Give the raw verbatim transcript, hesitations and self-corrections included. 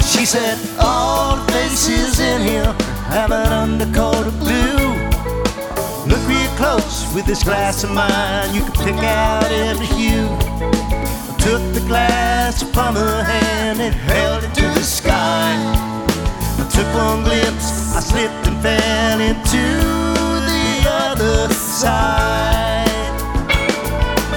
She said, all the faces in here have an undercoat of blue. Look real close with this glass of mine, you can pick out every hue. I took the glass from her hand and held it to the sky. I took one glimpse, I slipped and fell into the other side.